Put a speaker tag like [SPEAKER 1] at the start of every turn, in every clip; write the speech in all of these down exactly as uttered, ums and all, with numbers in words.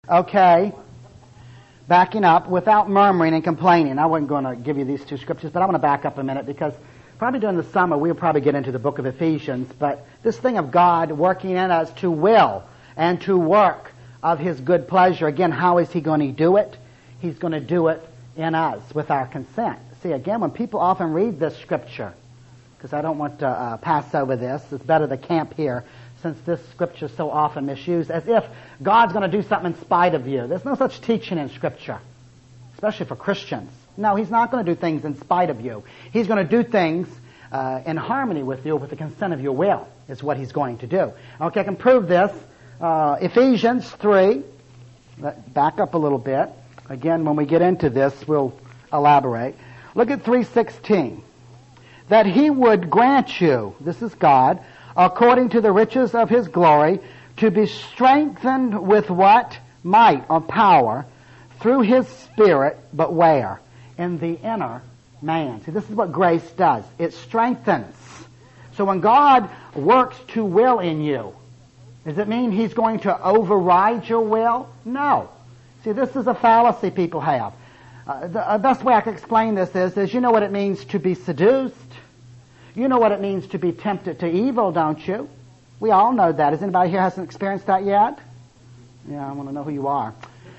[SPEAKER 1] Okay. Backing up, without murmuring and complaining. I wasn't going to give you these two scriptures, but I want to back up a minute because probably during the summer we'll probably get into the book of Ephesians, but this thing of God working in us to will and to work of His good pleasure, again, how is He going to do it? He's going to do it in us with our consent. See, again, when people often read this scripture, because I don't want to uh, pass over this, it's better to camp here, since this scripture is so often misused, as if God's going to do something in spite of you. There's no such teaching in Scripture, especially for Christians. No, He's not going to do things in spite of you. He's going to do things uh, in harmony with you, with the consent of your will, is what He's going to do. Okay, I can prove this. Uh, Ephesians three, back up a little bit. Again, when we get into this, we'll elaborate. Look at three sixteen. That He would grant you, this is God, according to the riches of His glory, to be strengthened with what? Might or power through His Spirit, but where? In the inner man. See, this is what grace does. It strengthens. So when God works to will in you, does it mean He's going to override your will? No. See, this is a fallacy people have. Uh, the uh, best way I can explain this is, is you know what it means to be seduced. You know what it means to be tempted to evil, don't you? We all know that. Has anybody here hasn't experienced that yet? Yeah, I want to know who you are.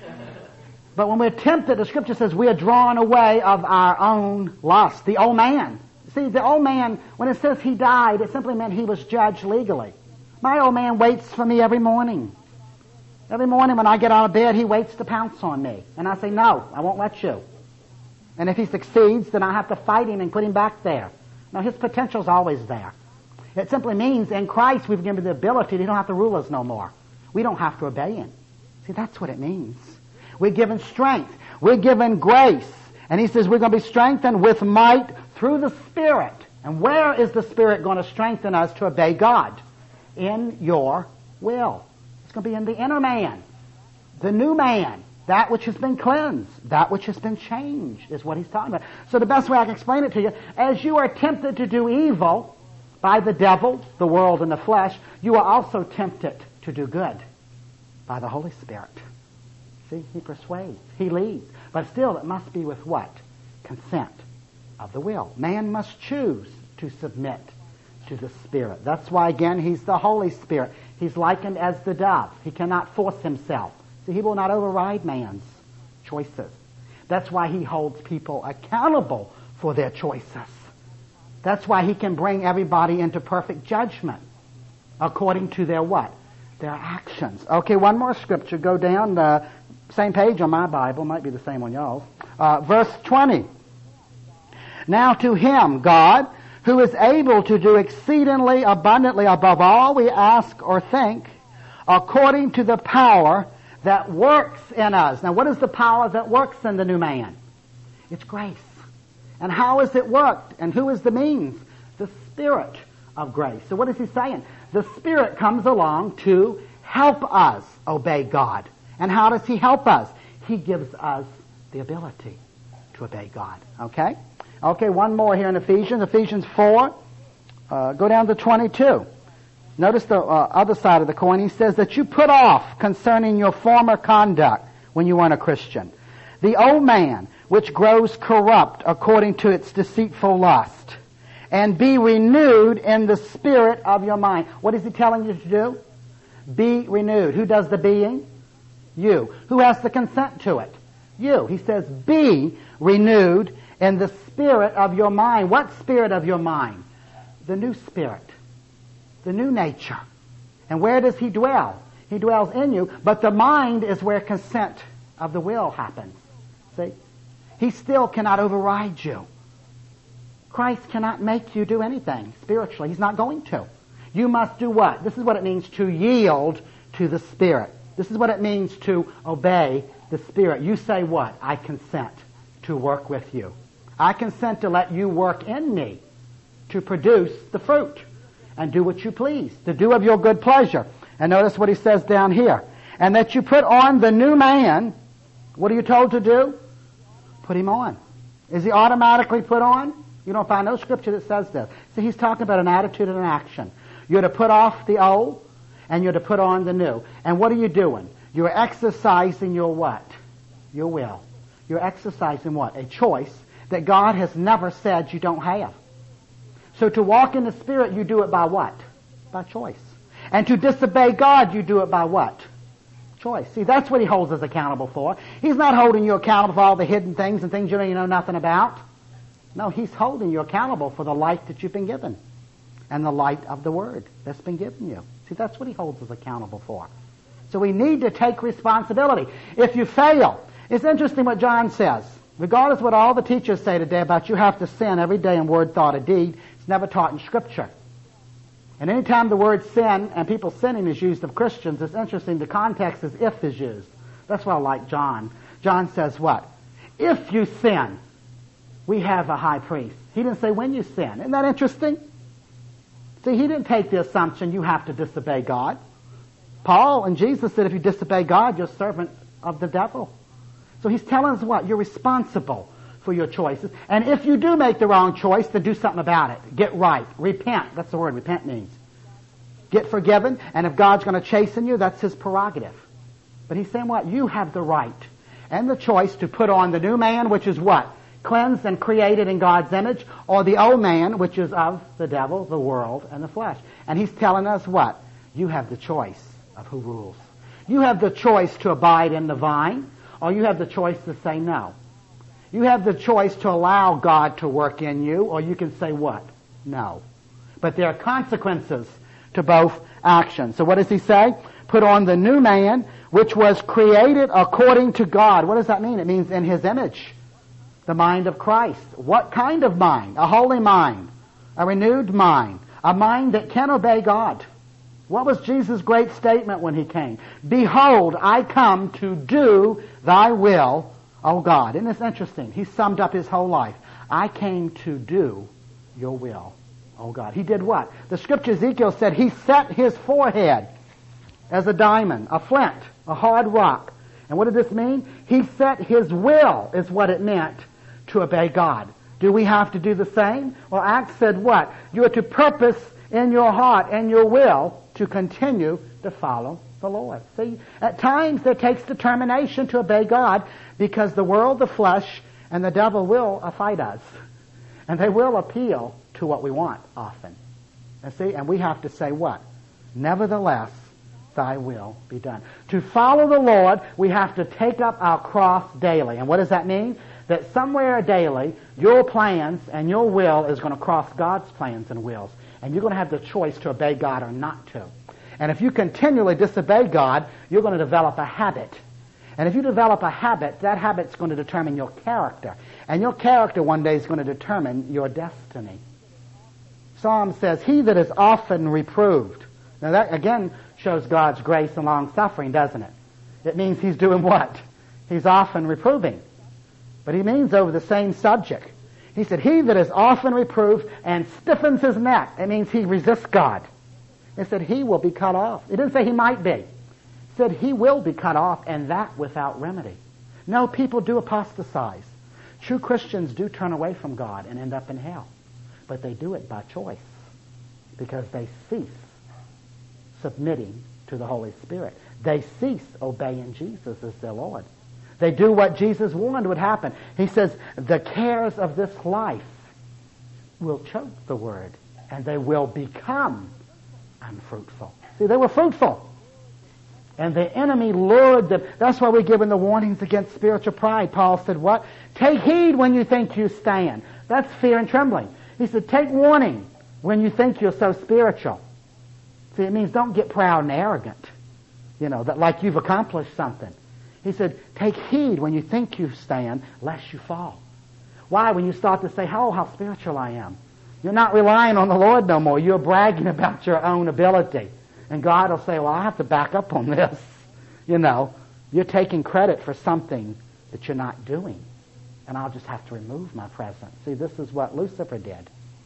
[SPEAKER 1] But when we're tempted, the Scripture says we are drawn away of our own lust, the old man. See, the old man, when it says he died, it simply meant he was judged legally. My old man waits for me every morning. Every morning when I get out of bed, he waits to pounce on me. And I say, no, I won't let you. And if he succeeds, then I have to fight him and put him back there. Now, his potential's always there. It simply means in Christ we've given the ability, he don't have to rule us no more. We don't have to obey Him. See, that's what it means. We're given strength. We're given grace. And He says we're going to be strengthened with might through the Spirit. And where is the Spirit going to strengthen us to obey God? In your will. It's going to be in the inner man. The new man. That which has been cleansed, that which has been changed is what He's talking about. So the best way I can explain it to you, as you are tempted to do evil by the devil, the world, and the flesh, you are also tempted to do good by the Holy Spirit. See, He persuades, He leads. But still, it must be with what? Consent of the will. Man must choose to submit to the Spirit. That's why, again, He's the Holy Spirit. He's likened as the dove. He cannot force Himself. See, He will not override man's choices. That's why He holds people accountable for their choices. That's why He can bring everybody into perfect judgment according to their what? Their actions. Okay, one more scripture. Go down the same page on my Bible. Might be the same on y'all's. Uh, verse twenty. Now to Him, God, who is able to do exceedingly abundantly above all we ask or think, according to the power that works in us. Now, what is the power that works in the new man? It's grace. And how is it worked? And who is the means? The Spirit of grace. So what is he saying? The Spirit comes along to help us obey God. And how does He help us? He gives us the ability to obey God. Okay? Okay, one more here in Ephesians. Ephesians four. Uh, go down to twenty-two. Notice the uh, other side of the coin. He says that you put off concerning your former conduct when you weren't a Christian, the old man which grows corrupt according to its deceitful lust, and be renewed in the spirit of your mind. What is He telling you to do? Be renewed. Who does the being? You. Who has the consent to it? You. He says be renewed in the spirit of your mind. What spirit of your mind? The new spirit. The new nature. And where does He dwell? He dwells in you, but the mind is where consent of the will happens. See? He still cannot override you. Christ cannot make you do anything spiritually. He's not going to. You must do what? This is what it means to yield to the Spirit. This is what it means to obey the Spirit. You say what? I consent to work with you. I consent to let you work in me to produce the fruit and do what you please, to do of your good pleasure. And notice what he says down here. And that you put on the new man. What are you told to do? Put him on. Is he automatically put on? You don't find no scripture that says this. See, he's talking about an attitude and an action. You're to put off the old, and you're to put on the new. And what are you doing? You're exercising your what? Your will. You're exercising what? A choice that God has never said you don't have. So to walk in the Spirit, you do it by what? By choice. And to disobey God, you do it by what? Choice. See, that's what He holds us accountable for. He's not holding you accountable for all the hidden things and things you know you know nothing about. No, He's holding you accountable for the light that you've been given and the light of the Word that's been given you. See, that's what He holds us accountable for. So we need to take responsibility. If you fail, it's interesting what John says. Regardless of what all the teachers say today about you have to sin every day in word, thought, or deed, it's never taught in Scripture. And any time the word sin and people sinning is used of Christians, it's interesting, the context is if is used. That's why I like John. John says what? If you sin, we have a high priest. He didn't say when you sin. Isn't that interesting? See, he didn't take the assumption you have to disobey God. Paul and Jesus said if you disobey God, you're a servant of the devil. So he's telling us what? You're responsible for your choices. And if you do make the wrong choice, then do something about it. Get right. Repent. That's the word repent means. Get forgiven. And if God's going to chasten you, that's His prerogative. But He's saying what? You have the right and the choice to put on the new man, which is what? Cleansed and created in God's image, or the old man, which is of the devil, the world, and the flesh. And He's telling us what? You have the choice of who rules. You have the choice to abide in the vine, or you have the choice to say no. You have the choice to allow God to work in you, or you can say what? No. But there are consequences to both actions. So what does He say? Put on the new man, which was created according to God. What does that mean? It means in His image. The mind of Christ. What kind of mind? A holy mind. A renewed mind. A mind that can obey God. What was Jesus' great statement when He came? Behold, I come to do thy will, O God. Isn't this interesting? He summed up His whole life. I came to do your will, O God. He did what? The scripture Ezekiel said He set His forehead as a diamond, a flint, a hard rock. And what did this mean? He set His will, is what it meant, to obey God. Do we have to do the same? Well, Acts said what? You are to purpose in your heart and your will to continue to follow the Lord. See, at times there takes determination to obey God because the world, the flesh, and the devil will fight us. And they will appeal to what we want often. And see, and we have to say what? Nevertheless, thy will be done. To follow the Lord, we have to take up our cross daily. And what does that mean? That somewhere daily, your plans and your will is going to cross God's plans and wills. And you're going to have the choice to obey God or not to. And if you continually disobey God, you're going to develop a habit. And if you develop a habit, that habit's going to determine your character. And your character one day is going to determine your destiny. Psalm says, he that is often reproved. Now that, again, shows God's grace and long-suffering, doesn't it? It means He's doing what? He's often reproving. But He means over the same subject. He said, he that is often reproved and stiffens his neck. It means he resists God. He said he will be cut off. He didn't say he might be. He said he will be cut off, and that without remedy. No, people do apostatize. True Christians do turn away from God and end up in hell. But they do it by choice because they cease submitting to the Holy Spirit. They cease obeying Jesus as their Lord. They do what Jesus warned would happen. He says, the cares of this life will choke the word, and they will become unfruitful. See, they were fruitful. And the enemy lured them. That's why we're given the warnings against spiritual pride. Paul said what? Take heed when you think you stand. That's fear and trembling. He said, take warning when you think you're so spiritual. See, it means don't get proud and arrogant. You know, that like you've accomplished something. He said, take heed when you think you stand, lest you fall. Why? When you start to say, oh, how spiritual I am. You're not relying on the Lord no more. You're bragging about your own ability. And God will say, well, I have to back up on this. You know, you're taking credit for something that you're not doing. And I'll just have to remove my presence. See, this is what Lucifer did.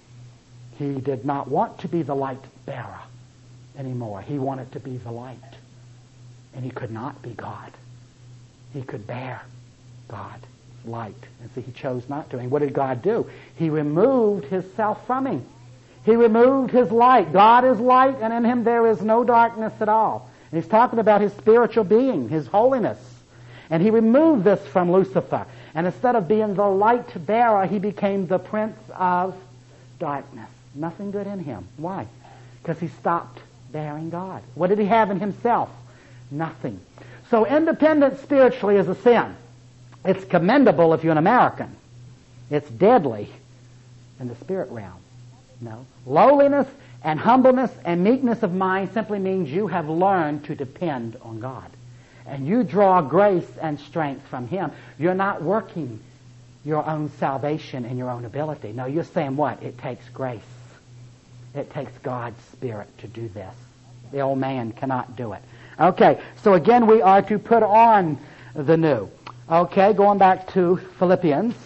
[SPEAKER 1] He did not want to be the light bearer anymore. He wanted to be the light. And he could not be God. He could bear God's light. And see, he chose not to. And what did God do? He removed His self from him. He removed His light. God is light, and in Him there is no darkness at all. And he's talking about his spiritual being, his holiness. And he removed this from Lucifer. And instead of being the light bearer, he became the prince of darkness. Nothing good in him. Why? Because he stopped bearing God. What did he have in himself? Nothing. So independence spiritually is a sin. It's commendable if you're an American. It's deadly in the spirit realm. No. Lowliness and humbleness and meekness of mind simply means you have learned to depend on God. And you draw grace and strength from Him. You're not working your own salvation in your own ability. No, you're saying what? It takes grace. It takes God's Spirit to do this. The old man cannot do it. Okay, so again we are to put on the new. Okay, going back to Philippians.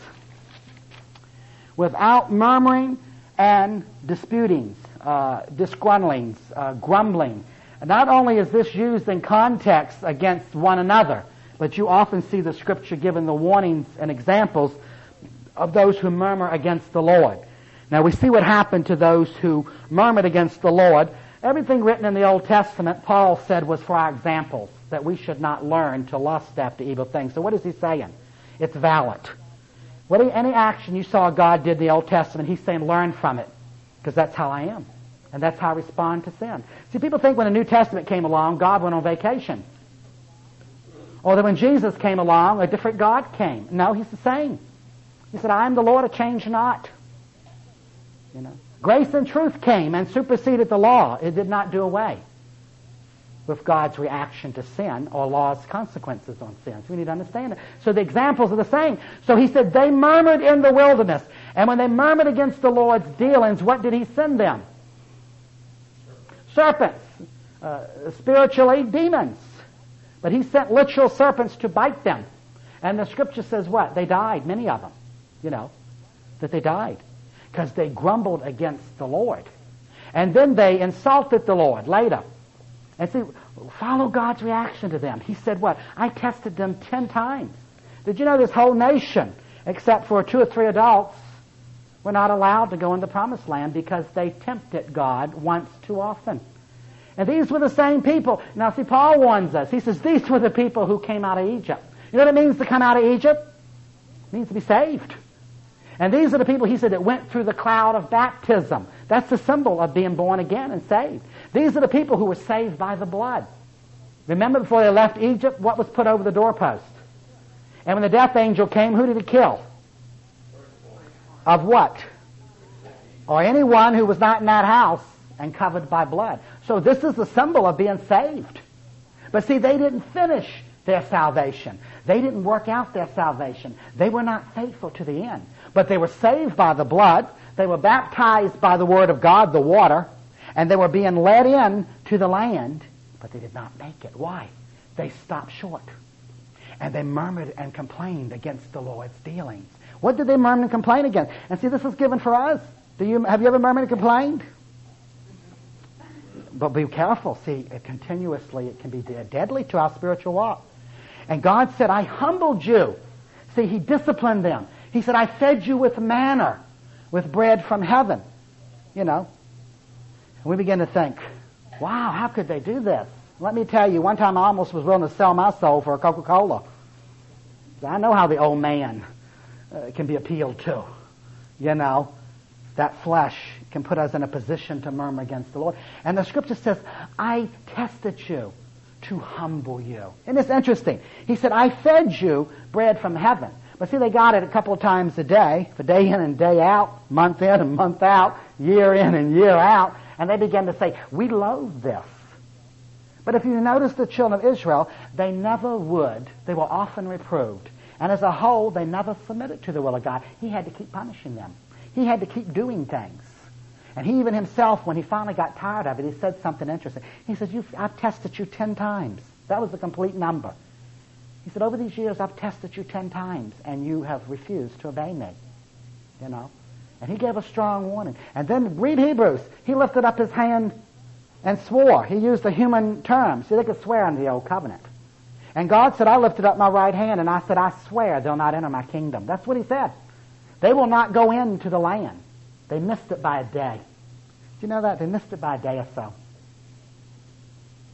[SPEAKER 1] Without murmuring and disputings, uh, disgruntlings, uh, grumbling. Not only is this used in context against one another, but you often see the Scripture giving the warnings and examples of those who murmur against the Lord. Now we see what happened to those who murmured against the Lord. Everything written in the Old Testament, Paul said, was for our examples, that we should not learn to lust after evil things. So what is he saying? It's valid. What, any action you saw God did in the Old Testament, he's saying learn from it, because that's how I am. And that's how I respond to sin. See, people think when the New Testament came along, God went on vacation. Or that when Jesus came along, a different God came. No, he's the same. He said, I am the Lord, I change not. You know, grace and truth came and superseded the law. It did not do away with God's reaction to sin or law's consequences on sin. So we need to understand it. So the examples are the same. So he said, they murmured in the wilderness. And when they murmured against the Lord's dealings, what did he send them? Serpents. Uh, spiritually, demons. But he sent literal serpents to bite them. And the Scripture says what? They died, many of them. You know, that they died. Because they grumbled against the Lord. And then they insulted the Lord later. And see, follow God's reaction to them. He said what? I tested them ten times. Did you know this whole nation, except for two or three adults, were not allowed to go in the promised land because they tempted God once too often. And these were the same people. Now see, Paul warns us. He says these were the people who came out of Egypt. You know what it means to come out of Egypt? It means to be saved. And these are the people, he said, that went through the cloud of baptism. That's the symbol of being born again and saved. These are the people who were saved by the blood. Remember before they left Egypt, what was put over the doorpost? And when the death angel came, who did he kill? Of what? Or anyone who was not in that house and covered by blood. So this is the symbol of being saved. But see, they didn't finish their salvation. They didn't work out their salvation. They were not faithful to the end. But they were saved by the blood. They were baptized by the Word of God, the water. And they were being led in to the land. But they did not make it. Why? They stopped short. And they murmured and complained against the Lord's dealings. What did they murmur and complain against? And see, this is given for us. Do you, have you ever murmured and complained? But be careful. See, it continuously, it can be deadly to our spiritual walk. And God said, I humbled you. See, He disciplined them. He said, I fed you with manna, with bread from heaven. You know. And we begin to think, wow, how could they do this? Let me tell you, one time I almost was willing to sell my soul for a Coca-Cola. I know how the old man uh, can be appealed to. You know, that flesh can put us in a position to murmur against the Lord. And the Scripture says, I tested you to humble you. Isn't this interesting? He said, I fed you bread from heaven. But see, they got it a couple of times a day, for day in and day out, month in and month out, year in and year out. And they began to say, we loathe this. But if you notice the children of Israel, they never would. They were often reproved. And as a whole, they never submitted to the will of God. He had to keep punishing them. He had to keep doing things. And he even himself, when he finally got tired of it, he said something interesting. He says, You've, I've tested you ten times. That was the complete number. He said, over these years, I've tested you ten times, and you have refused to obey me. You know? And he gave a strong warning. And then read Hebrews. He lifted up his hand and swore. He used the human term. See, they could swear under the old covenant. And God said, I lifted up my right hand, and I said, I swear they'll not enter my kingdom. That's what he said. They will not go into the land. They missed it by a day. Do you know that? They missed it by a day or so.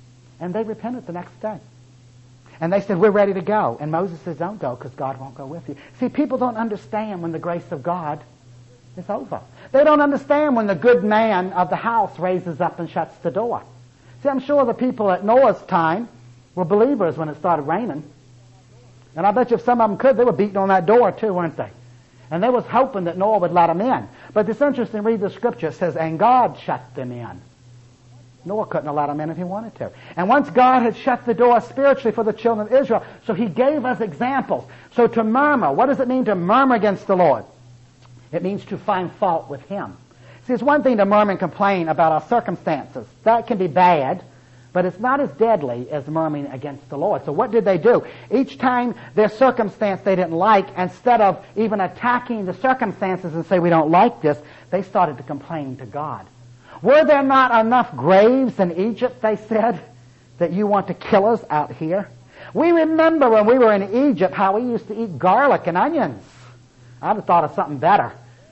[SPEAKER 1] And they repented the next day. And they said, we're ready to go. And Moses says, don't go because God won't go with you. See, people don't understand when the grace of God is over. They don't understand when the good man of the house raises up and shuts the door. See, I'm sure the people at Noah's time were believers when it started raining. And I bet you if some of them could, they were beating on that door too, weren't they? And they was hoping that Noah would let them in. But it's interesting, read the scripture. It says, and God shut them in. Noah couldn't have let them in if he wanted to. And once God had shut the door spiritually for the children of Israel, so he gave us examples. So to murmur, what does it mean to murmur against the Lord? It means to find fault with him. See, it's one thing to murmur and complain about our circumstances. That can be bad, but it's not as deadly as murmuring against the Lord. So what did they do? Each time their circumstance they didn't like, instead of even attacking the circumstances and say, we don't like this, they started to complain to God. Were there not enough graves in Egypt, they said, that you want to kill us out here? We remember when we were in Egypt how we used to eat garlic and onions. I'd have thought of something better.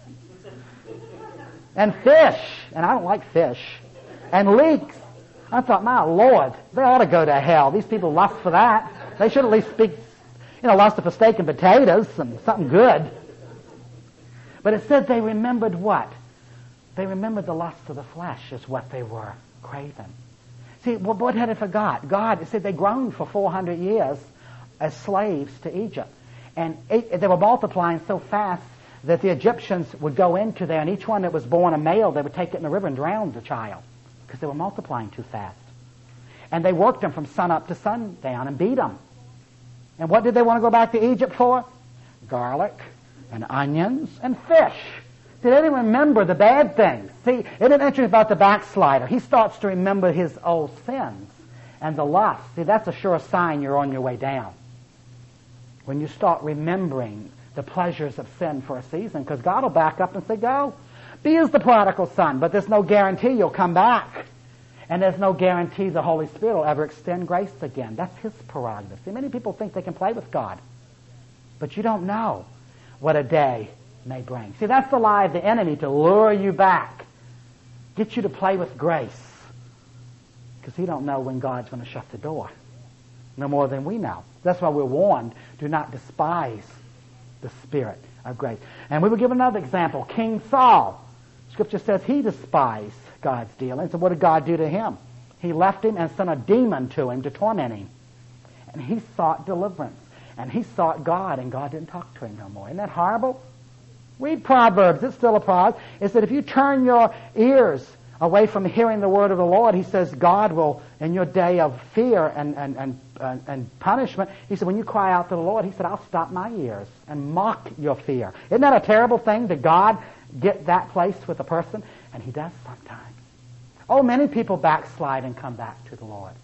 [SPEAKER 1] And fish. And I don't like fish. And leeks. I thought, my Lord, they ought to go to hell. These people lust for that. They should at least speak, you know, lust for steak and potatoes and something good. But it said they remembered what? They remembered the lust of the flesh is what they were craving. See, well, what had they forgot? God, it said they groaned for four hundred years as slaves to Egypt. And it, they were multiplying so fast that the Egyptians would go into there, and each one that was born a male, they would take it in the river and drown the child because they were multiplying too fast. And they worked them from sun up to sundown and beat them. And what did they want to go back to Egypt for? Garlic and onions and fish. See, they didn't remember the bad things. See, it isn't interesting about the backslider. He starts to remember his old sins and the lust. See, that's a sure sign you're on your way down. When you start remembering the pleasures of sin for a season, because God will back up and say, go. Be as the prodigal son, but there's no guarantee you'll come back. And there's no guarantee the Holy Spirit will ever extend grace again. That's his prerogative. See, many people think they can play with God, but you don't know what a day may bring. See, that's the lie of the enemy, to lure you back, get you to play with grace, because he don't know when God's going to shut the door, no more than we know. That's why we're warned, do not despise the Spirit of grace. And we will give another example. King Saul, Scripture says he despised God's dealings. And what did God do to him? He left him and sent a demon to him to torment him. And he sought deliverance. And he sought God, and God didn't talk to him no more. Isn't that horrible? Read Proverbs. It's still a Proverb. It said if you turn your ears away from hearing the word of the Lord, he says God will, in your day of fear and, and, and, and, and punishment, he said when you cry out to the Lord, he said I'll stop my ears and mock your fear. Isn't that a terrible thing, to God get that place with a person? And he does sometimes. Oh, many people backslide and come back to the Lord.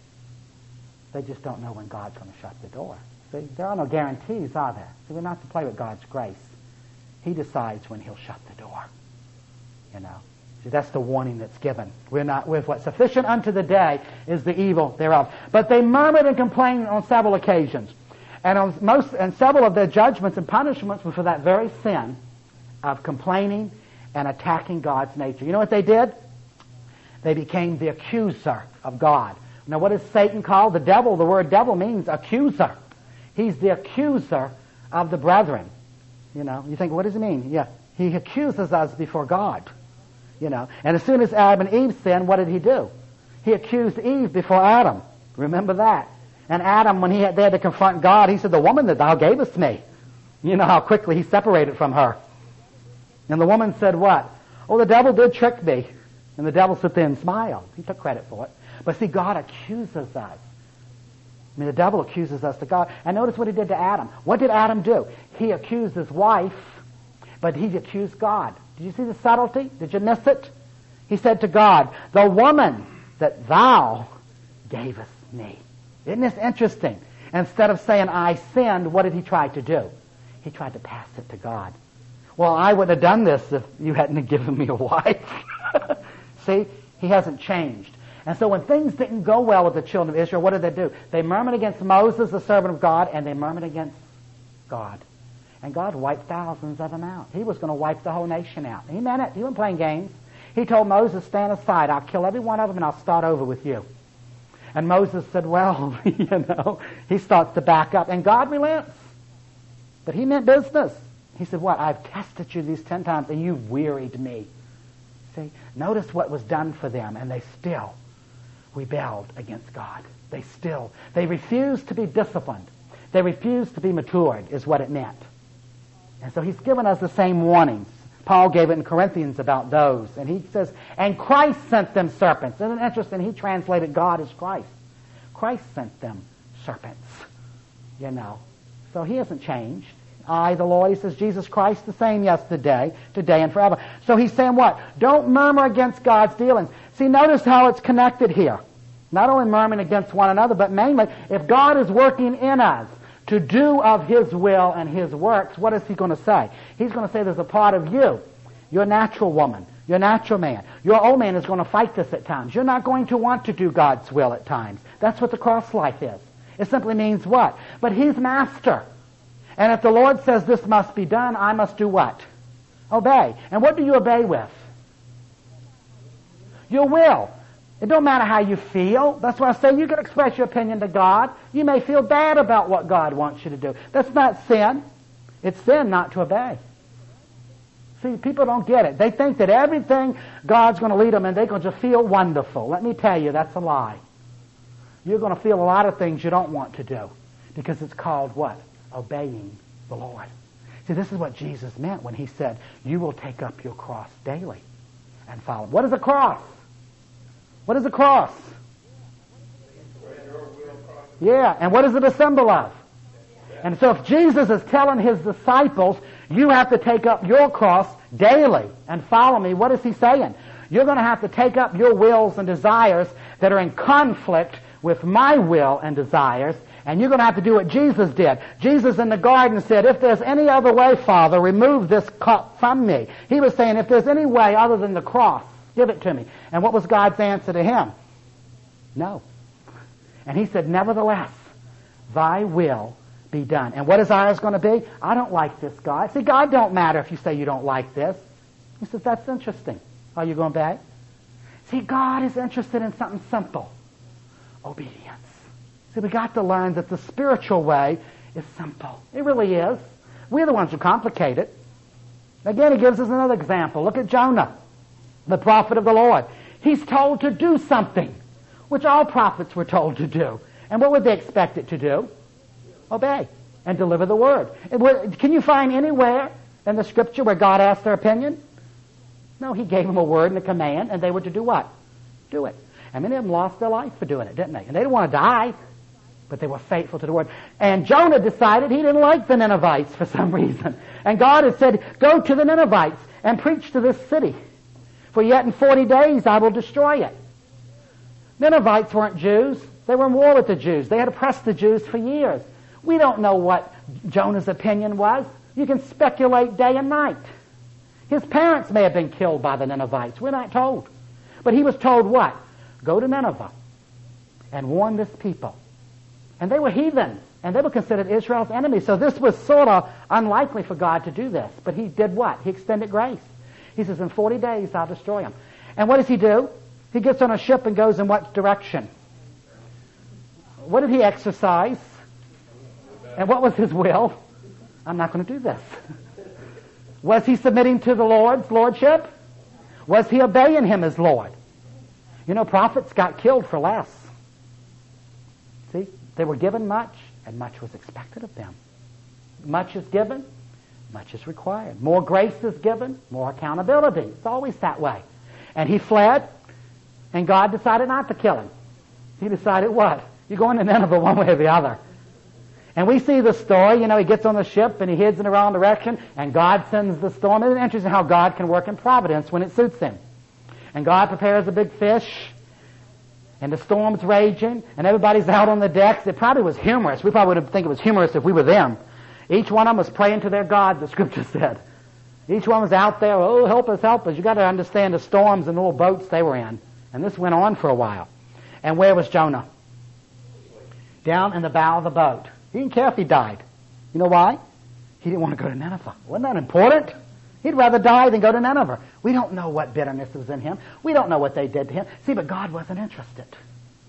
[SPEAKER 1] They just don't know when God's going to shut the door. See, there are no guarantees, are there? See, we're not to play with God's grace. He decides when he'll shut the door. You know. See, that's the warning that's given. We're not with what sufficient unto the day is the evil thereof. But they murmured and complained on several occasions. And on most and several of their judgments and punishments were for that very sin of complaining and attacking God's nature. You know what they did? They became the accuser of God. Now what is Satan called? The devil. The word devil means accuser. He's the accuser of the brethren. You know, you think, what does he mean? Yeah, he accuses us before God. You know, and as soon as Adam and Eve sinned, what did he do? He accused Eve before Adam. Remember that. And Adam, when he had, they had to confront God, he said, the woman that thou gavest me. You know how quickly he separated from her. And the woman said what? Oh, the devil did trick me. And the devil sat there and smiled. He took credit for it. But see, God accuses us. I mean, the devil accuses us to God. And notice what he did to Adam. What did Adam do? He accused his wife, but he accused God. Did you see the subtlety? Did you miss it? He said to God, the woman that thou gavest me. Isn't this interesting? Instead of saying, I sinned, what did he try to do? He tried to pass it to God. Well, I wouldn't have done this if you hadn't given me a wife. See, he hasn't changed. And so when things didn't go well with the children of Israel, what did they do? They murmured against Moses, the servant of God, and they murmured against God. And God wiped thousands of them out. He was going to wipe the whole nation out. He meant it. He wasn't playing games. He told Moses, stand aside. I'll kill every one of them and I'll start over with you. And Moses said, well, you know, he starts to back up. And God relents. But he meant business. He said, what? I've tested you these ten times and you've wearied me. See, notice what was done for them, and they still rebelled against God. They still, they refused to be disciplined. They refused to be matured, is what it meant. And so he's given us the same warnings. Paul gave it in Corinthians about those. And he says, and Christ sent them serpents. Isn't it interesting? He translated God as Christ. Christ sent them serpents. You know. So he hasn't changed. I, the Lord, he says, Jesus Christ, the same yesterday, today, and forever. So he's saying what? Don't murmur against God's dealings. See, notice how it's connected here. Not only murmuring against one another, but mainly, if God is working in us to do of His will and His works, what is He going to say? He's going to say there's a part of you, your natural woman, your natural man. Your old man is going to fight this at times. You're not going to want to do God's will at times. That's what the cross life is. It simply means what? But He's master. And if the Lord says this must be done, I must do what? Obey. And what do you obey with? Your will. It don't matter how you feel. That's why I say you can express your opinion to God. You may feel bad about what God wants you to do. That's not sin. It's sin not to obey. See, people don't get it. They think that everything God's going to lead them and they're going to feel wonderful. Let me tell you, that's a lie. You're going to feel a lot of things you don't want to do because it's called what? Obeying the Lord. See, this is what Jesus meant when He said, you will take up your cross daily and follow. What is a cross? What is a cross? Yeah, and what is it a symbol of? And so if Jesus is telling His disciples, you have to take up your cross daily and follow me, what is He saying? You're going to have to take up your wills and desires that are in conflict with my will and desires, and you're going to have to do what Jesus did. Jesus in the garden said, if there's any other way, Father, remove this cup from me. He was saying, if there's any way other than the cross, give it to me. And what was God's answer to him? No. And He said, nevertheless, thy will be done. And what is ours going to be? I don't like this, God. See, God don't matter if you say you don't like this. He says, that's interesting. Are you going back? See, God is interested in something simple. Obedience. See, we got to learn that the spiritual way is simple. It really is. We're the ones who complicate it. Again, He gives us another example. Look at Jonah, the prophet of the Lord. He's told to do something, which all prophets were told to do. And what would they expect it to do? Obey and deliver the word. Can you find anywhere in the Scripture where God asked their opinion? No, He gave them a word and a command, and they were to do what? Do it. And many of them lost their life for doing it, didn't they? And they didn't want to die, but they were faithful to the word. And Jonah decided he didn't like the Ninevites for some reason. And God had said, go to the Ninevites and preach to this city. For yet in forty days I will destroy it. Ninevites weren't Jews. They were in war with the Jews. They had oppressed the Jews for years. We don't know what Jonah's opinion was. You can speculate day and night. His parents may have been killed by the Ninevites. We're not told. But he was told what? Go to Nineveh and warn this people. And they were heathens, and they were considered Israel's enemies. So this was sort of unlikely for God to do this. But He did what? He extended grace. He says, in forty days I'll destroy them. And what does He do? He gets on a ship and goes in what direction? What did He exercise? And what was His will? I'm not going to do this. Was He submitting to the Lord's lordship? Was He obeying Him as Lord? You know, prophets got killed for less. See? They were given much, and much was expected of them. Much is given, much is required. More grace is given, more accountability. It's always that way. And he fled, and God decided not to kill him. He decided what? You're going to Nineveh one way or the other. And we see the story, you know, he gets on the ship and he heads in the wrong direction, and God sends the storm. Isn't it interesting how God can work in providence when it suits Him? And God prepares a big fish, and the storm's raging, and everybody's out on the decks. It probably was humorous. We probably would think it was humorous if we were them. Each one of them was praying to their God, the Scripture said. Each one was out there, oh, help us, help us. You got to understand the storms and the little boats they were in. And this went on for a while. And where was Jonah? Down in the bow of the boat. He didn't care if he died. You know why? He didn't want to go to Nineveh. Wasn't that important? He'd rather die than go to Nineveh. We don't know what bitterness was in him. We don't know what they did to him. See, but God wasn't interested.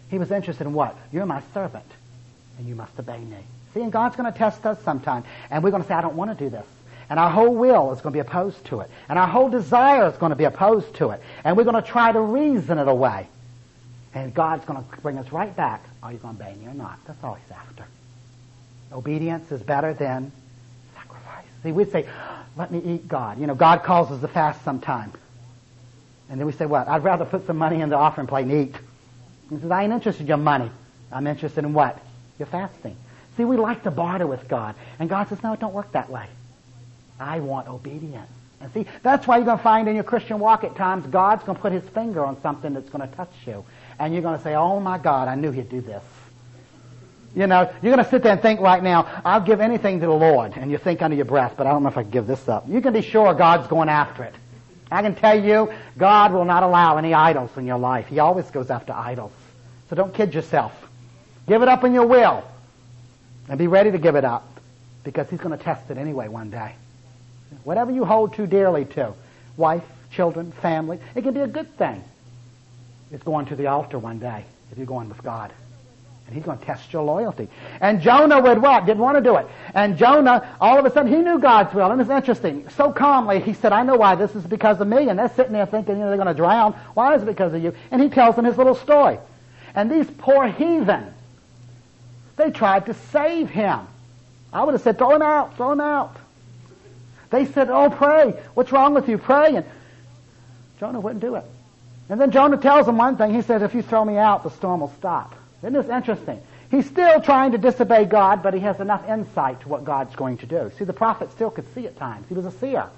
[SPEAKER 1] He was interested in what? You're my servant, and you must obey me. See, and God's going to test us sometime, and we're going to say, I don't want to do this. And our whole will is going to be opposed to it. And our whole desire is going to be opposed to it. And we're going to try to reason it away. And God's going to bring us right back. Are you going to obey me or not? That's all he's after. Obedience is better than sacrifice. See, we'd say, let me eat God. You know, God calls us to fast sometime. And then we say, what? I'd rather put some money in the offering plate and eat. He says, I ain't interested in your money. I'm interested in what? Your fasting. See, we like to barter with God. And God says, no, it don't work that way. I want obedience. And see, that's why you're going to find in your Christian walk at times, God's going to put his finger on something that's going to touch you. And you're going to say, oh my God, I knew he'd do this. You know, you're going to sit there and think right now, I'll give anything to the Lord. And you think under your breath, but I don't know if I can give this up. You can be sure God's going after it. I can tell you, God will not allow any idols in your life. He always goes after idols. So don't kid yourself. Give it up in your will. And be ready to give it up. Because he's going to test it anyway one day. Whatever you hold too dearly to, wife, children, family, it can be a good thing. It's going to the altar one day if you're going with God. And he's going to test your loyalty. And Jonah would what? Didn't want to do it. And Jonah, all of a sudden, he knew God's will. And it's interesting. So calmly, he said, I know why. This is because of me. And they're sitting there thinking, you know, they're going to drown. Why is it because of you? And he tells them his little story. And these poor heathen, they tried to save him. I would have said, throw him out, throw him out. They said, oh, pray. What's wrong with you? Pray. And Jonah wouldn't do it. And then Jonah tells them one thing. He says, if you throw me out, the storm will stop. Isn't this interesting? He's still trying to disobey God, but he has enough insight to what God's going to do. See, the prophet still could see at times. He was a seer.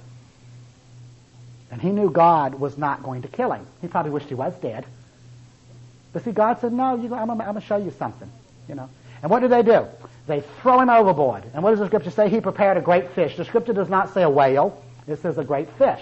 [SPEAKER 1] And he knew God was not going to kill him. He probably wished he was dead. But see, God said, no, you, I'm, I'm going to show you something. You know. And what do they do? They throw him overboard. And what does the scripture say? He prepared a great fish. The scripture does not say a whale. It says a great fish.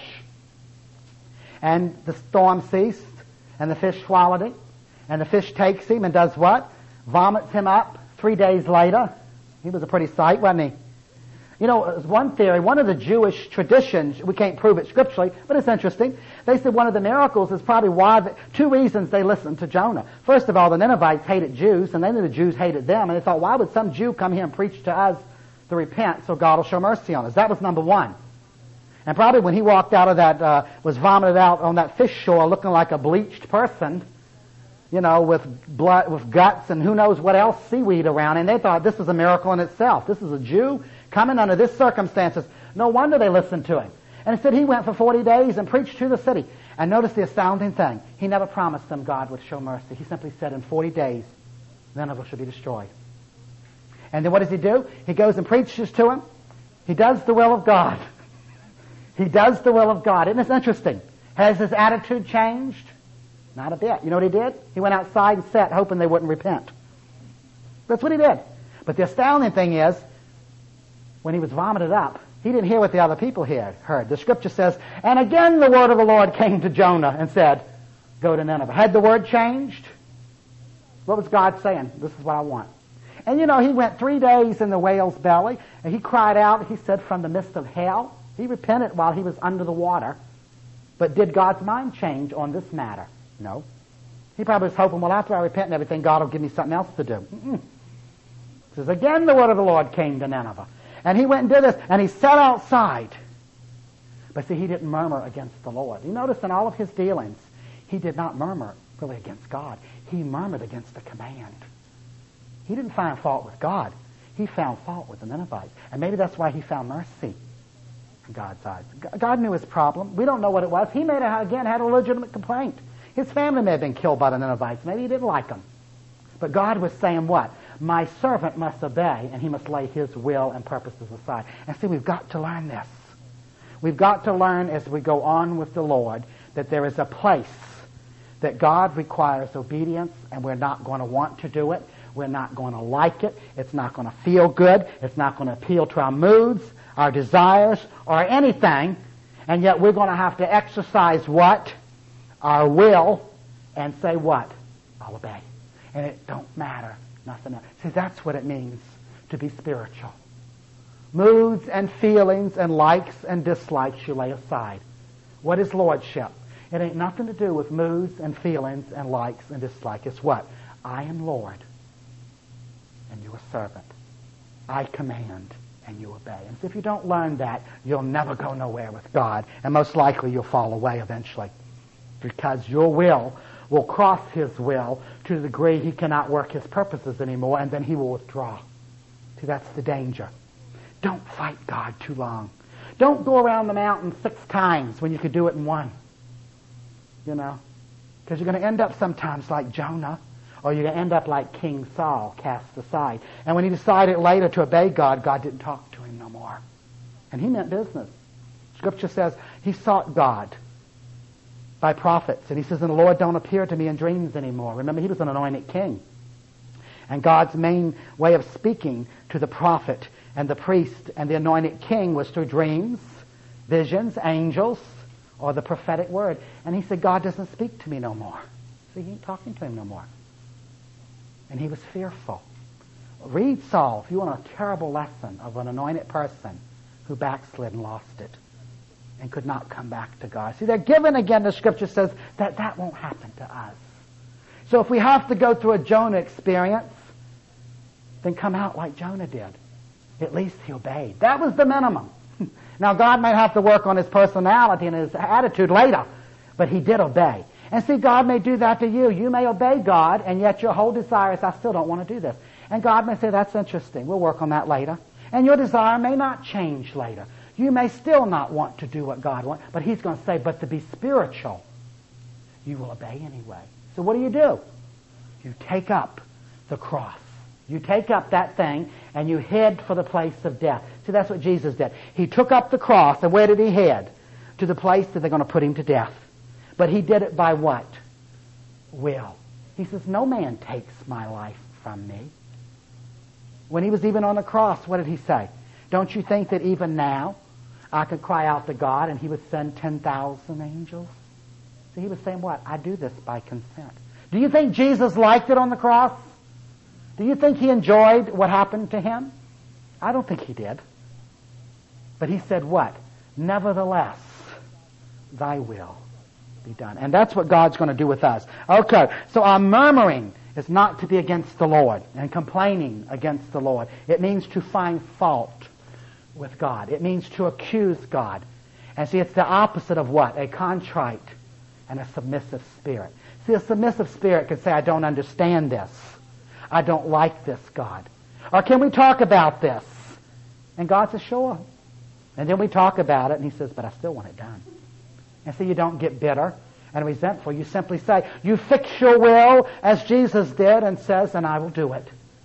[SPEAKER 1] And the storm ceased, and the fish swallowed him. And the fish takes him and does what? Vomits him up three days later. He was a pretty sight, wasn't he? You know, there's one theory, one of the Jewish traditions, we can't prove it scripturally, but it's interesting. They said one of the miracles is probably why, the, two reasons they listened to Jonah. First of all, the Ninevites hated Jews, and they knew the Jews hated them, and they thought, why would some Jew come here and preach to us to repent so God will show mercy on us? That was number one. And probably when he walked out of that, uh, was vomited out on that fish shore looking like a bleached person, you know, with blood, with guts and who knows what else, seaweed around, and they thought this was a miracle in itself. This is a Jew coming under this circumstances. No wonder they listened to him. And he said he went for forty days and preached to the city. And notice the astounding thing. He never promised them God would show mercy. He simply said in forty days, Nineveh should be destroyed. And then what does he do? He goes and preaches to him. He does the will of God. He does the will of God. Isn't this interesting? Has his attitude changed? Not a bit. You know what he did? He went outside and sat, hoping they wouldn't repent. That's what he did. But the astounding thing is, when he was vomited up, he didn't hear what the other people heard. The scripture says, and again the word of the Lord came to Jonah and said, go to Nineveh. Had the word changed? What was God saying? This is what I want. And you know, he went three days in the whale's belly, and he cried out, he said, from the midst of hell. He repented while he was under the water. But did God's mind change on this matter? No. He probably was hoping, well, after I repent and everything, God will give me something else to do. Mm-mm. It says, again the word of the Lord came to Nineveh. And he went and did this, and he sat outside. But see, he didn't murmur against the Lord. You notice in all of his dealings, he did not murmur really against God. He murmured against the command. He didn't find fault with God. He found fault with the Ninevites. And maybe that's why he found mercy in God's eyes. God knew his problem. We don't know what it was. He may have, again, had a legitimate complaint. His family may have been killed by the Ninevites. Maybe he didn't like them. But God was saying what? My servant must obey, and he must lay his will and purposes aside. And see, we've got to learn this. We've got to learn as we go on with the Lord that there is a place that God requires obedience, and we're not going to want to do it. We're not going to like it. It's not going to feel good. It's not going to appeal to our moods, our desires, or anything. And yet we're going to have to exercise what? Our will, and say what? I'll obey. And it don't matter. Nothing else. See, that's what it means to be spiritual. Moods and feelings and likes and dislikes you lay aside. What is lordship? It ain't nothing to do with moods and feelings and likes and dislikes. It's what? I am Lord, and you are servant. I command, and you obey. And so if you don't learn that, you'll never go nowhere with God, and most likely you'll fall away eventually, because your will will cross his will to the degree he cannot work his purposes anymore, and then he will withdraw. See, that's the danger. Don't fight God too long. Don't go around the mountain six times when you could do it in one. You know? Because you're going to end up sometimes like Jonah, or you're going to end up like King Saul, cast aside. And when he decided later to obey God, God didn't talk to him no more. And he meant business. Scripture says he sought God by prophets. And he says, and the Lord don't appear to me in dreams anymore. Remember, he was an anointed king. And God's main way of speaking to the prophet and the priest and the anointed king was through dreams, visions, angels, or the prophetic word. And he said, God doesn't speak to me no more. So he ain't talking to him no more. And he was fearful. Read Saul if you want a terrible lesson of an anointed person who backslid and lost it and could not come back to God. See, they're given again, the scripture says, that that won't happen to us. So if we have to go through a Jonah experience, then come out like Jonah did. At least he obeyed. That was the minimum. Now, God might have to work on his personality and his attitude later, but he did obey. And see, God may do that to you. You may obey God, and yet your whole desire is, I still don't want to do this. And God may say, that's interesting. We'll work on that later. And your desire may not change later. You may still not want to do what God wants, but he's going to say, but to be spiritual, you will obey anyway. So what do you do? You take up the cross. You take up that thing, and you head for the place of death. See, that's what Jesus did. He took up the cross, and where did he head? To the place that they're going to put him to death. But he did it by what? Will. He says, no man takes my life from me. When he was even on the cross, what did he say? Don't you think that even now I could cry out to God and he would send ten thousand angels? So he was saying what? I do this by consent. Do you think Jesus liked it on the cross? Do you think he enjoyed what happened to him? I don't think he did. But he said what? Nevertheless, thy will be done. And that's what God's going to do with us. Okay, so our murmuring is not to be against the Lord and complaining against the Lord. It means to find fault with God. It means to accuse God. And see, it's the opposite of what? A contrite and a submissive spirit. See, a submissive spirit can say, I don't understand this. I don't like this, God. Or can we talk about this? And God says, sure. And then we talk about it, and he says, but I still want it done. And so you don't get bitter and resentful. You simply say, you fix your will as Jesus did and says, and I will do it.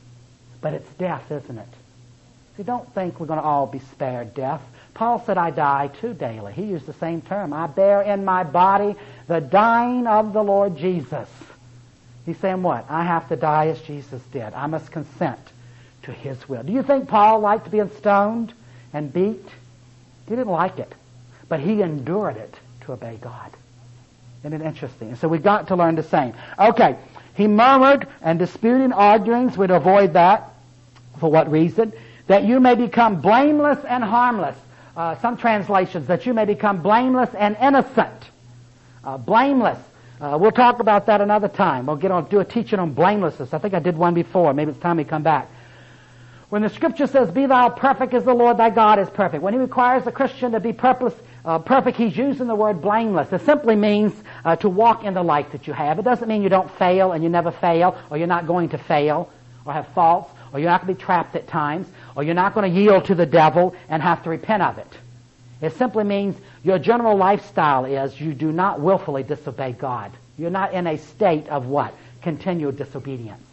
[SPEAKER 1] But it's death, isn't it? See, don't think we're going to all be spared death. Paul said, I die too daily. He used the same term. I bear in my body the dying of the Lord Jesus. He's saying what? I have to die as Jesus did. I must consent to his will. Do you think Paul liked being stoned and beat? He didn't like it. But he endured it to obey God. Isn't it interesting? And so we've got to learn the same. Okay, he murmured and disputing arguings. We'd avoid that. For what reason? That you may become blameless and harmless. Uh, some translations, that you may become blameless and innocent. Uh, blameless. Uh, we'll talk about that another time. We'll get on, do a teaching on blamelessness. I think I did one before. Maybe it's time we come back. When the scripture says, be thou perfect as the Lord thy God is perfect. When he requires a Christian to be purpose, uh, perfect, he's using the word blameless. It simply means uh, to walk in the light that you have. It doesn't mean you don't fail and you never fail, or you're not going to fail, or have faults, or you're not going to be trapped at times, or you're not going to yield to the devil and have to repent of it. It simply means your general lifestyle is you do not willfully disobey God. You're not in a state of what? Continual disobedience.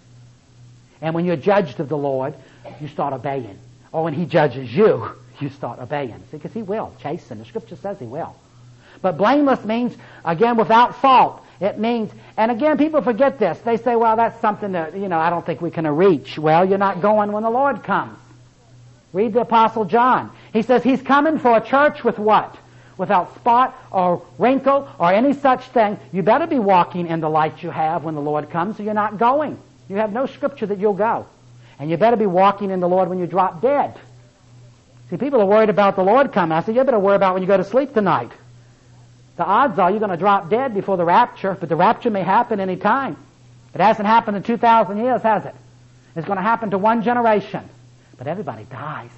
[SPEAKER 1] And when you're judged of the Lord, you start obeying. Or when he judges you, you start obeying. Because he will chasten. The scripture says he will. But blameless means, again, without fault. It means, and again, people forget this. They say, well, that's something that, you know, I don't think we can reach. Well, you're not going when the Lord comes. Read the Apostle John. He says he's coming for a church with what? Without spot or wrinkle or any such thing. You better be walking in the light you have when the Lord comes, or you're not going. You have no scripture that you'll go. And you better be walking in the Lord when you drop dead. See, people are worried about the Lord coming. I said, you better worry about when you go to sleep tonight. The odds are you're going to drop dead before the rapture, but the rapture may happen any time. It hasn't happened in two thousand years, has it? It's going to happen to one generation. But everybody dies.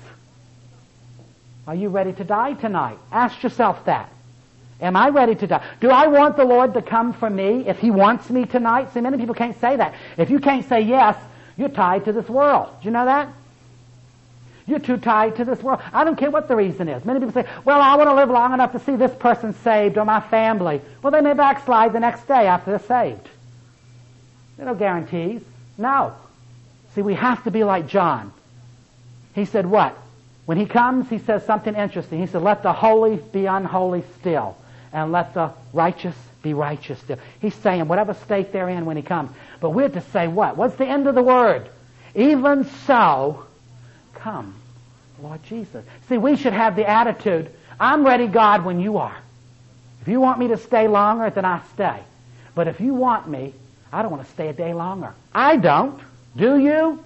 [SPEAKER 1] Are you ready to die tonight? Ask yourself that. Am I ready to die? Do I want the Lord to come for me if He wants me tonight? See, many people can't say that. If you can't say yes, you're tied to this world. Do you know that? You're too tied to this world. I don't care what the reason is. Many people say, well, I want to live long enough to see this person saved or my family. Well, they may backslide the next day after they're saved. There are no guarantees. No. See, we have to be like John. He said what? When he comes, he says something interesting. He said, let the holy be unholy still, and let the righteous be righteous still. He's saying whatever state they're in when he comes. But we're to say what? What's the end of the word? Even so, come, Lord Jesus. See, we should have the attitude, I'm ready, God, when you are. If you want me to stay longer, then I stay. But if you want me, I don't want to stay a day longer. I don't. Do you?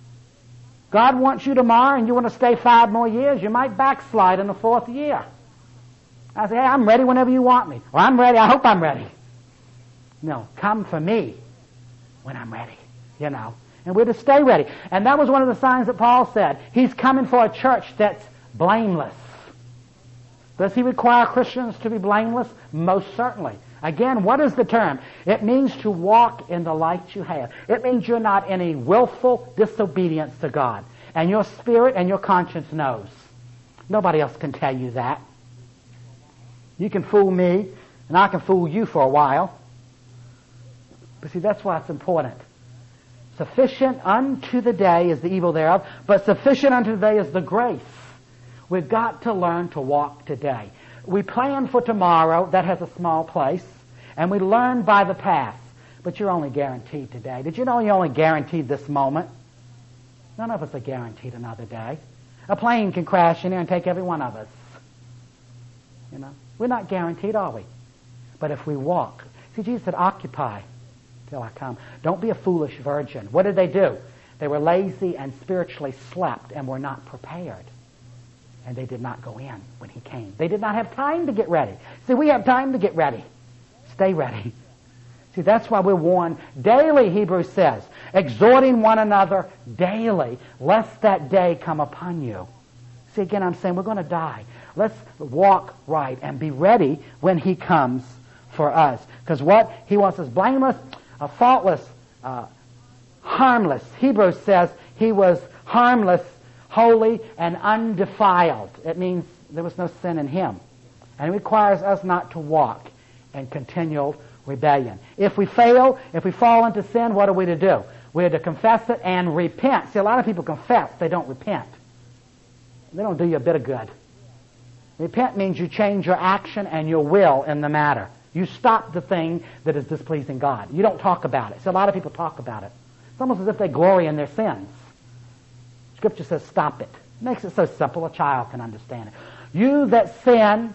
[SPEAKER 1] God wants you tomorrow and you want to stay five more years, you might backslide in the fourth year. I say, hey, I'm ready whenever you want me. Or I'm ready, I hope I'm ready. No, come for me when I'm ready, you know. And we're to stay ready. And that was one of the signs that Paul said. He's coming for a church that's blameless. Does he require Christians to be blameless? Most certainly. Again, what is the term? It means to walk in the light you have. It means you're not in a willful disobedience to God. And your spirit and your conscience knows. Nobody else can tell you that. You can fool me, and I can fool you for a while. But see, that's why it's important. Sufficient unto the day is the evil thereof, but sufficient unto the day is the grace. We've got to learn to walk today. We plan for tomorrow, that has a small place, and we learn by the past. But you're only guaranteed today. Did you know you're only guaranteed this moment? None of us are guaranteed another day. A plane can crash in here and take every one of us. You know, we're not guaranteed, are we? But if we walk, see, Jesus said, occupy till I come. Don't be a foolish virgin. What did they do? They were lazy and spiritually slept and were not prepared. And they did not go in when he came. They did not have time to get ready. See, we have time to get ready. Stay ready. See, that's why we're warned daily, Hebrews says, exhorting one another daily, lest that day come upon you. See, again, I'm saying we're going to die. Let's walk right and be ready when he comes for us. Because what? He wants us blameless, uh, faultless, uh, harmless. Hebrews says he was harmless, holy, and undefiled. It means there was no sin in him. And it requires us not to walk in continual rebellion. If we fail, if we fall into sin, what are we to do? We're to confess it and repent. See, a lot of people confess, they don't repent. They don't do you a bit of good. Repent means you change your action and your will in the matter. You stop the thing that is displeasing God. You don't talk about it. So a lot of people talk about it. It's almost as if they glory in their sins. Scripture says stop it. It makes it so simple a child can understand it. You that sin,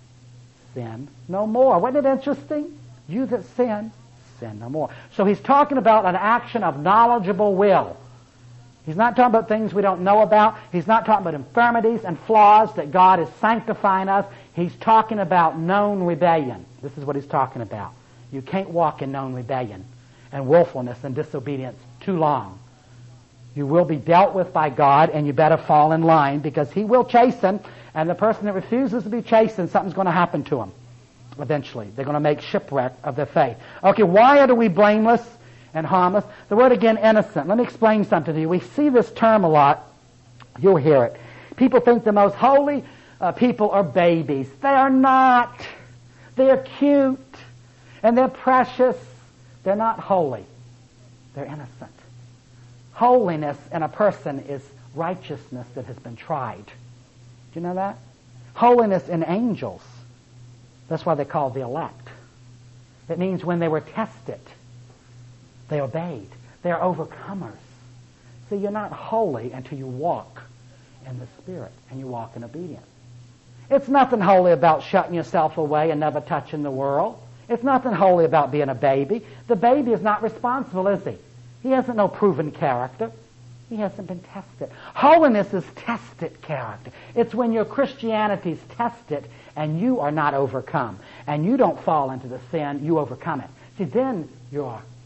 [SPEAKER 1] sin no more. Wasn't it interesting? You that sin, sin no more. So he's talking about an action of knowledgeable will. He's not talking about things we don't know about. He's not talking about infirmities and flaws that God is sanctifying us. He's talking about known rebellion. This is what he's talking about. You can't walk in known rebellion and willfulness and disobedience too long. You will be dealt with by God, and you better fall in line, because he will chasten, and the person that refuses to be chastened, something's going to happen to him eventually. They're going to make shipwreck of their faith. Okay, why are we blameless and harmless? The word again, innocent. Let me explain something to you. We see this term a lot. You'll hear it. People think the most holy uh, people are babies. They are not. They're cute, and they're precious. They're not holy. They're innocent. Holiness in a person is righteousness that has been tried. Do you know that? Holiness in angels. That's why they're called the elect. It means when they were tested, they obeyed. They're overcomers. See, you're not holy until you walk in the Spirit and you walk in obedience. It's nothing holy about shutting yourself away and never touching the world. It's nothing holy about being a baby. The baby is not responsible, is he? He hasn't no proven character. He hasn't been tested. Holiness is tested character. It's when your Christianity is tested and you are not overcome. And you don't fall into the sin, you overcome it. See, then you're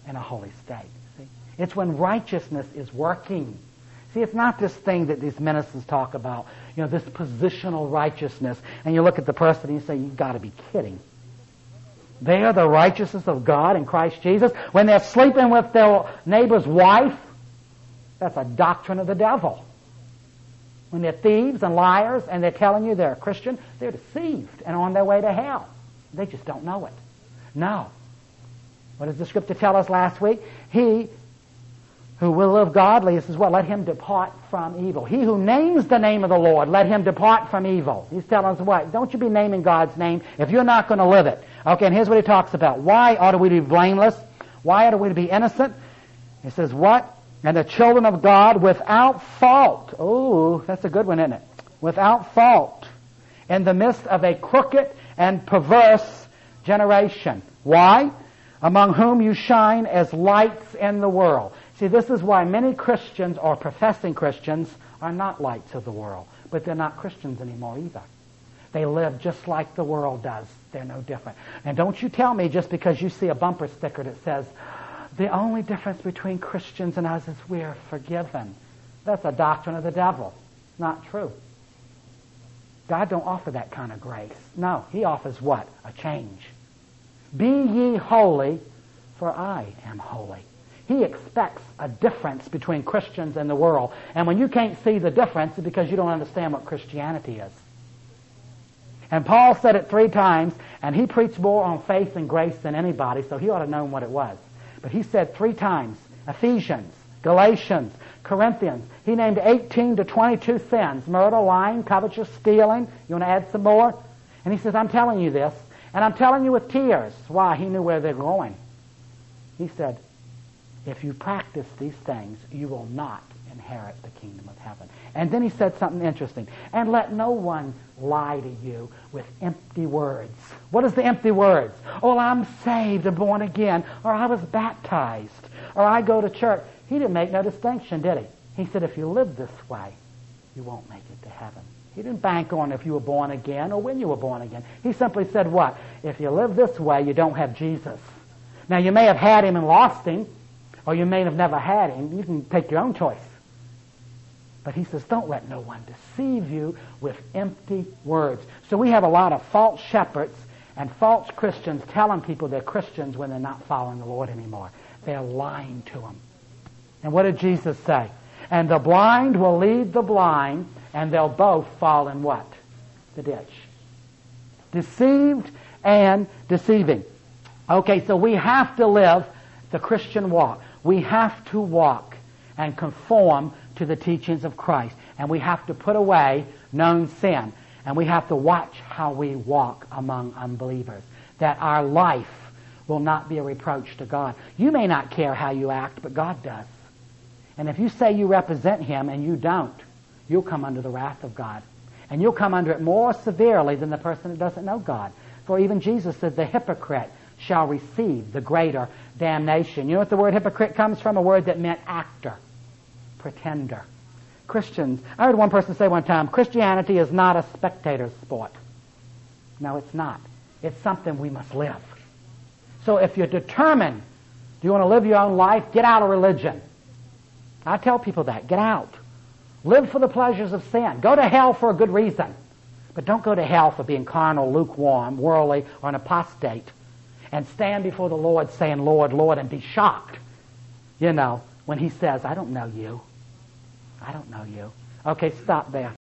[SPEAKER 1] in a holy state. See? It's when righteousness is working. See, it's not this thing that these ministers talk about, you know, this positional righteousness. And you look at the person and you say, you've got to be kidding. They are the righteousness of God in Christ Jesus. When they're sleeping with their neighbor's wife, that's a doctrine of the devil. When they're thieves and liars and they're telling you they're a Christian, they're deceived and on their way to hell. They just don't know it. No. What does the Scripture tell us last week? He who will live godly, it says, well, let him depart from evil. He who names the name of the Lord, let him depart from evil. He's telling us what? Don't you be naming God's name if you're not going to live it. Okay, and here's what he talks about. Why ought we to be blameless? Why ought we to be innocent? He says, what? And the children of God without fault. Oh, that's a good one, isn't it? Without fault. In the midst of a crooked and perverse generation. Why? Among whom you shine as lights in the world. See, this is why many Christians or professing Christians are not lights of the world. But they're not Christians anymore either. They live just like the world does. They're no different. And don't you tell me just because you see a bumper sticker that says, the only difference between Christians and us is we're forgiven. That's a doctrine of the devil. Not true. God don't offer that kind of grace. No, He offers what? A change. Be ye holy, for I am holy. He expects a difference between Christians and the world. And when you can't see the difference, it's because you don't understand what Christianity is. And Paul said it three times, and he preached more on faith and grace than anybody, so he ought to have known what it was. But he said three times, Ephesians, Galatians, Corinthians. He named eighteen to twenty-two sins. Murder, lying, covetous, stealing. You want to add some more? And he says, I'm telling you this, and I'm telling you with tears. Why? He knew where they're going. He said, if you practice these things, you will not inherit the kingdom of heaven. And then he said something interesting. And let no one lie to you with empty words. What is the empty words? Oh, I'm saved and born again. Or I was baptized. Or I go to church. He didn't make no distinction, did he? He said, if you live this way, you won't make it to heaven. He didn't bank on if you were born again or when you were born again. He simply said what? If you live this way, you don't have Jesus. Now, you may have had him and lost him, or you may have never had him. You can take your own choice. But he says, don't let no one deceive you with empty words. So we have a lot of false shepherds and false Christians telling people they're Christians when they're not following the Lord anymore. They're lying to them. And what did Jesus say? And the blind will lead the blind, and they'll both fall in what? The ditch. Deceived and deceiving. Okay, so we have to live the Christian walk. We have to walk and conform to the teachings of Christ. And we have to put away known sin. And we have to watch how we walk among unbelievers. That our life will not be a reproach to God. You may not care how you act, but God does. And if you say you represent Him and you don't, you'll come under the wrath of God. And you'll come under it more severely than the person that doesn't know God. For even Jesus said, the hypocrite shall receive the greater damnation. You know what the word hypocrite comes from? A word that meant actor, pretender. Christians, I heard one person say one time, Christianity is not a spectator sport. No, it's not. It's something we must live. So if you're determined, do you want to live your own life? Get out of religion. I tell people that. Get out. Live for the pleasures of sin. Go to hell for a good reason. But don't go to hell for being carnal, lukewarm, worldly, or an apostate. And stand before the Lord saying, Lord, Lord, and be shocked, you know, when He says, I don't know you. I don't know you. Okay, stop there.